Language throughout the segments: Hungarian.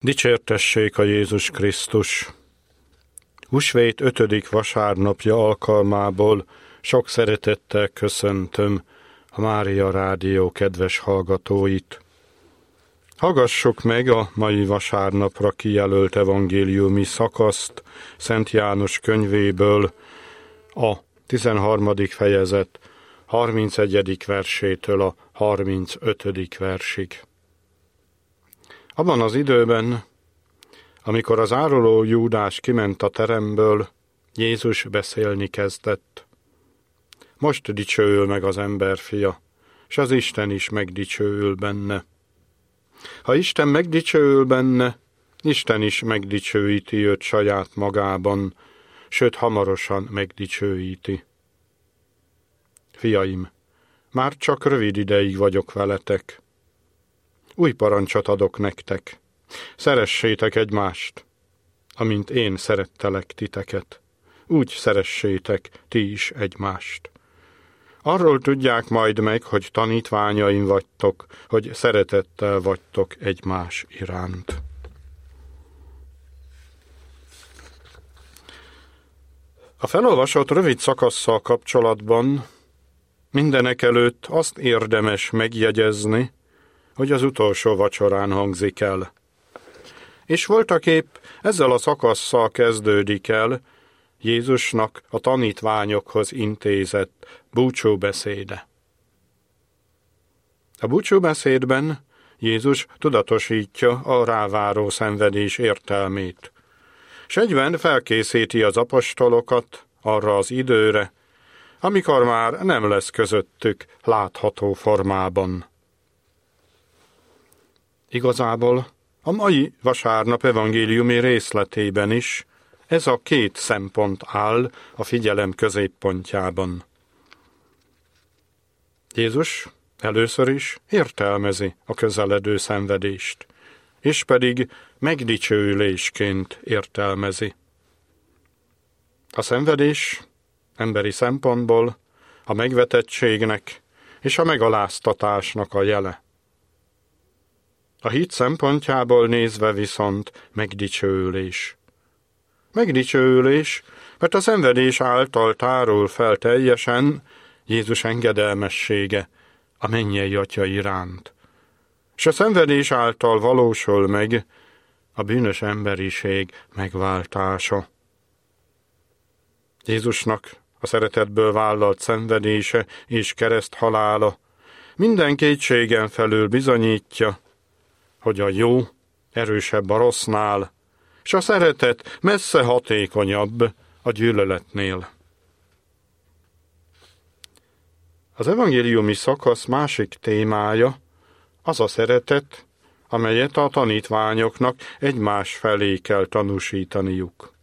Dicsértessék a Jézus Krisztus! Húsvét 5. vasárnapja alkalmából sok szeretettel köszöntöm a Mária Rádió kedves hallgatóit. Hallgassuk meg a mai vasárnapra kijelölt evangéliumi szakaszt Szent János könyvéből, a 13. fejezet 31. versétől a 35. versig. Abban az időben, amikor az áruló Júdás kiment a teremből, Jézus beszélni kezdett. Most dicsőül meg az emberfia, s az Isten is megdicsőül benne. Ha Isten megdicsőül benne, Isten is megdicsőíti őt saját magában, sőt hamarosan megdicsőíti. Fiaim, már csak rövid ideig vagyok veletek. Új parancsot adok nektek. Szeressétek egymást, amint én szerettelek titeket. Úgy szeressétek ti is egymást. Arról tudják majd meg, hogy tanítványaim vagytok, hogy szeretettel vagytok egymás iránt. A felolvasott rövid szakasszal kapcsolatban mindenekelőtt azt érdemes megjegyezni, hogy az utolsó vacsorán hangzik el. És voltaképp ezzel a szakasszal kezdődik el Jézusnak a tanítványokhoz intézett búcsúbeszéde. A búcsúbeszédben Jézus tudatosítja a ráváró szenvedés értelmét, s egyben felkészíti az apostolokat arra az időre, amikor már nem lesz közöttük látható formában. Igazából a mai vasárnap evangéliumi részletében is ez a két szempont áll a figyelem középpontjában. Jézus először is értelmezi a közeledő szenvedést, és pedig megdicsőülésként értelmezi. A szenvedés emberi szempontból a megvetettségnek és a megaláztatásnak a jele. A hit szempontjából nézve viszont megdicsőülés. Megdicsőülés, mert a szenvedés által tárul fel teljesen Jézus engedelmessége a mennyei Atya iránt, és a szenvedés által valósul meg a bűnös emberiség megváltása. Jézusnak a szeretetből vállalt szenvedése és kereszthalála minden kétségen felül bizonyítja, hogy a jó erősebb a rossznál, és a szeretet messze hatékonyabb a gyűlöletnél. Az evangéliumi szakasz másik témája az a szeretet, amelyet a tanítványoknak egymás felé kell tanúsítaniuk.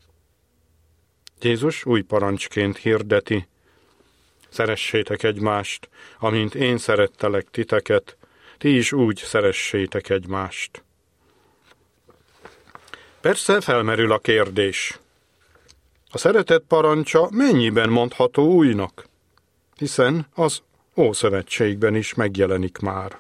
Jézus új parancsként hirdeti: szeressétek egymást, amint én szerettelek titeket, ti is úgy szeressétek egymást. Persze felmerül a kérdés: a szeretet parancsa mennyiben mondható újnak? Hiszen az Ószövetségben is megjelenik már.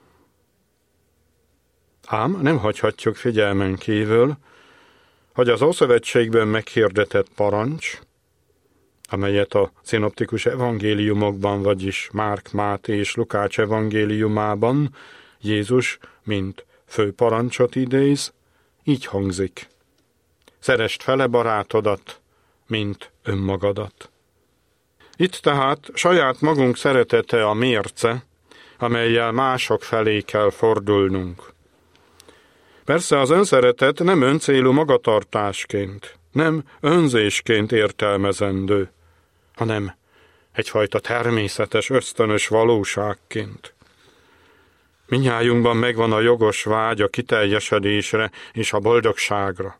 Ám nem hagyhatjuk figyelmen kívül, hogy az Ószövetségben meghirdetett parancs, amelyet a szinoptikus evangéliumokban, vagyis Márk, Máté és Lukács evangéliumában Jézus mint fő parancsot idéz, így hangzik: szeresd fele barátodat, mint önmagadat. Itt tehát saját magunk szeretete a mérce, amellyel mások felé kell fordulnunk. Persze az önszeretet nem öncélú magatartásként, nem önzésként értelmezendő, hanem egyfajta természetes, ösztönös valóságként. Mindnyájunkban megvan a jogos vágy a kiteljesedésre és a boldogságra.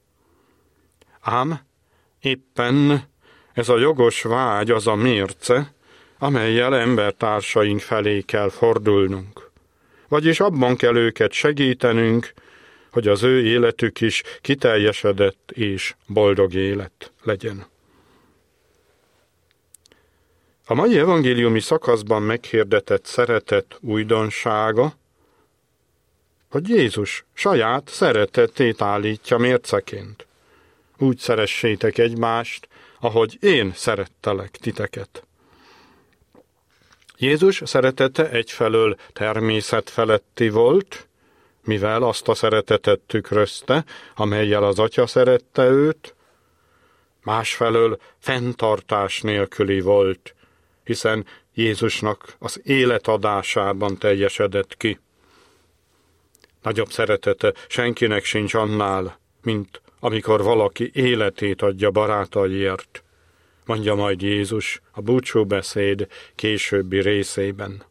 Ám éppen ez a jogos vágy az a mérce, amellyel embertársaink felé kell fordulnunk. Vagyis abban kell őket segítenünk, hogy az ő életük is kiteljesedett és boldog élet legyen. A mai evangéliumi szakaszban meghirdetett szeretet újdonsága hogy Jézus saját szeretetét állítja mérceként. Úgy szeressétek egymást, ahogy én szerettelek titeket. Jézus szeretete egyfelől természetfeletti volt, mivel azt a szeretetet tükrözte, amellyel az Atya szerette őt, másfelől fenntartás nélküli volt, hiszen Jézusnak az életadásában teljesedett ki. Nagyobb szeretete senkinek sincs annál, mint amikor valaki életét adja barátaiért, mondja majd Jézus a búcsúbeszéd későbbi részében.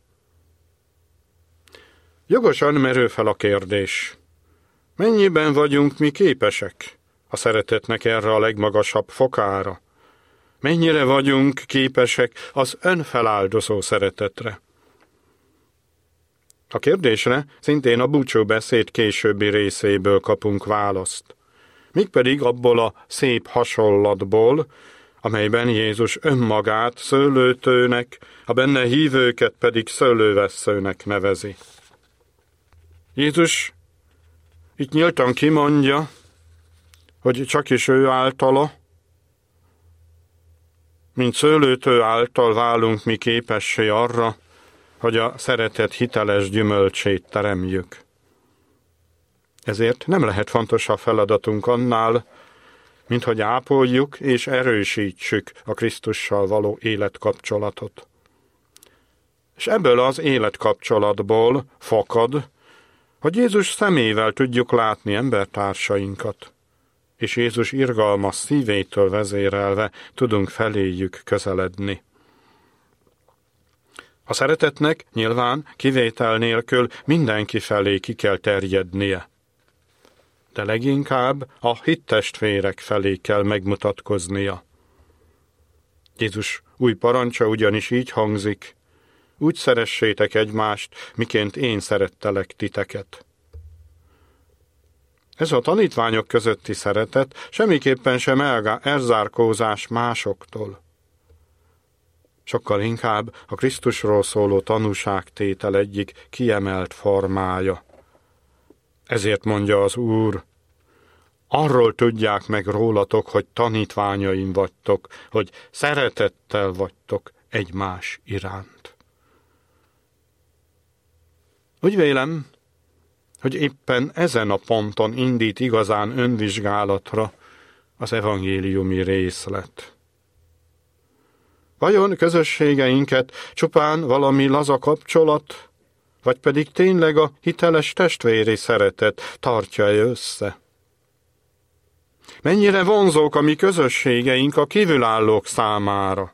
Jogosan merül fel a kérdés, mennyiben vagyunk mi képesek a szeretetnek erre a legmagasabb fokára? Mennyire vagyunk képesek az önfeláldozó szeretetre? A kérdésre szintén a búcsúbeszéd későbbi részéből kapunk választ. Mégpedig abból a szép hasonlatból, amelyben Jézus önmagát szőlőtőnek, a benne hívőket pedig szőlővesszőnek nevezi. Jézus itt nyíltan kimondja, hogy csak is ő általa, mint szőlőtő által válunk mi képessé arra, hogy a szeretet hiteles gyümölcsét teremjük. Ezért nem lehet fontosabb feladatunk annál, mint hogy ápoljuk és erősítsük a Krisztussal való életkapcsolatot. És ebből az életkapcsolatból fakad, hogy Jézus szemével tudjuk látni embertársainkat, és Jézus irgalmas szívétől vezérelve tudunk feléjük közeledni. A szeretetnek nyilván kivétel nélkül mindenki felé ki kell terjednie, de leginkább a hittestvérek felé kell megmutatkoznia. Jézus új parancsa ugyanis így hangzik, úgy szeressétek egymást, miként én szerettelek titeket. Ez a tanítványok közötti szeretet semmiképpen sem elzárkózás másoktól. Sokkal inkább a Krisztusról szóló tanúságtétel egyik kiemelt formája. Ezért mondja az Úr, arról tudják meg rólatok, hogy tanítványaim vagytok, hogy szeretettel vagytok egymás iránt. Úgy vélem, hogy éppen ezen a ponton indít igazán önvizsgálatra az evangéliumi részlet. Vajon közösségeinket csupán valami laza kapcsolat, vagy pedig tényleg a hiteles testvéri szeretet tartja össze? Mennyire vonzók a mi közösségeink a kívülállók számára?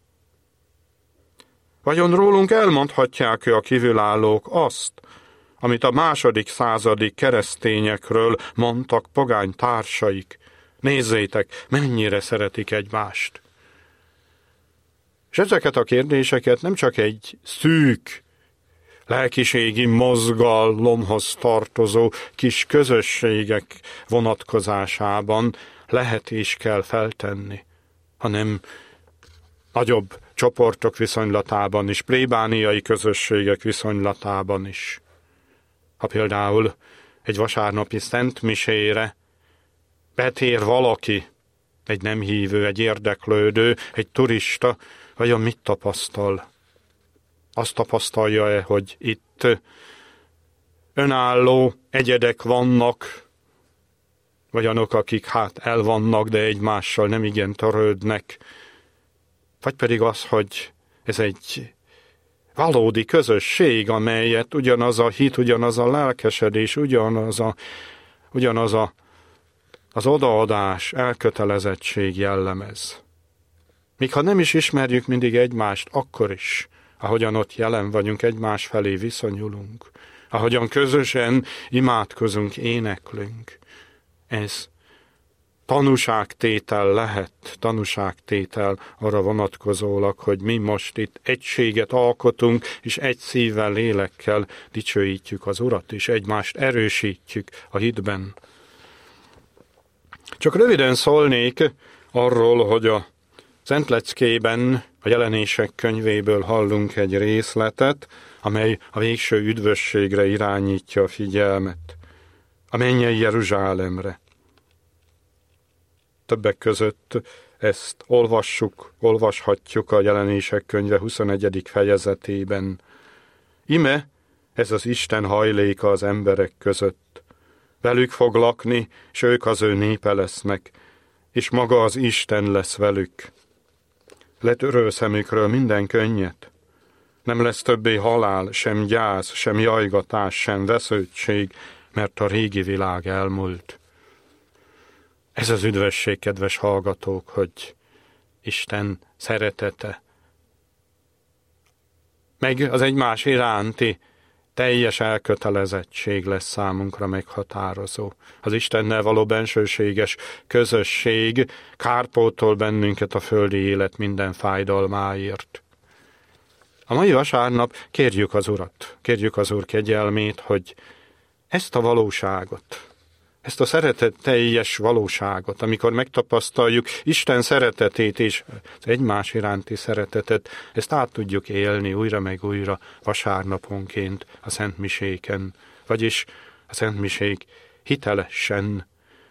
Vajon rólunk elmondhatják-e a kívülállók azt, amit a második századi keresztényekről mondtak pogány társaik? Nézzétek, mennyire szeretik egymást! És ezeket a kérdéseket nem csak egy szűk, lelkiségi mozgalomhoz tartozó kis közösségek vonatkozásában lehet és kell feltenni, hanem nagyobb csoportok viszonylatában is, plébániai közösségek viszonylatában is. Ha például egy vasárnapi szentmisére betér valaki, egy nem hívő, egy érdeklődő, egy turista, vajon mit tapasztal? Azt tapasztalja-e, hogy itt önálló egyedek vannak, vagy annak, akik elvannak, de egymással nem igen törődnek, vagy pedig az, hogy ez egy valódi közösség, amelyet ugyanaz a hit, ugyanaz a lelkesedés, ugyanaz az odaadás, elkötelezettség jellemez. Míg ha nem is ismerjük mindig egymást, akkor is, ahogyan ott jelen vagyunk, egymás felé viszonyulunk, ahogyan közösen imádkozunk, éneklünk. Ez tanúságtétel lehet, tanúságtétel arra vonatkozólag, hogy mi most itt egységet alkotunk, és egy szívvel, lélekkel dicsőítjük az Urat, és egymást erősítjük a hitben. Csak röviden szólnék arról, hogy a Szentleckében A Jelenések könyvéből hallunk egy részletet, amely a végső üdvösségre irányítja a figyelmet, a mennyei Jeruzsálemre. Többek között ezt olvashatjuk a Jelenések könyve 21. fejezetében. Ime, ez az Isten hajléka az emberek között. Velük fog lakni, s ők az ő népe lesznek, és maga az Isten lesz velük. Letöröl szemükről minden könnyet. Nem lesz többé halál, sem gyász, sem jajgatás, sem vesződtség, mert a régi világ elmúlt. Ez az üdvösség, kedves hallgatók, hogy Isten szeretete, meg az egymás iránti teljes elkötelezettség lesz számunkra meghatározó. Az Istennel való bensőséges közösség kárpótol bennünket a földi élet minden fájdalmáért. A mai vasárnap kérjük az Urat, kérjük az Úr kegyelmét, hogy ezt a valóságot, ezt a szeretet teljes valóságot, amikor megtapasztaljuk Isten szeretetét és az egymás iránti szeretetet, ezt át tudjuk élni újra meg újra vasárnaponként a szentmiséken, vagyis a szentmisék hitelesen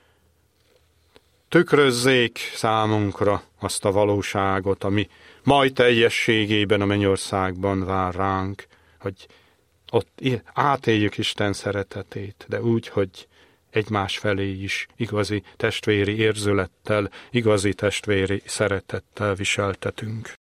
tükrözzék számunkra azt a valóságot, ami majd teljességében a mennyországban vár ránk, hogy ott átéljük Isten szeretetét, de úgy, hogy egymás felé is igazi testvéri érzülettel, igazi testvéri szeretettel viseltetünk.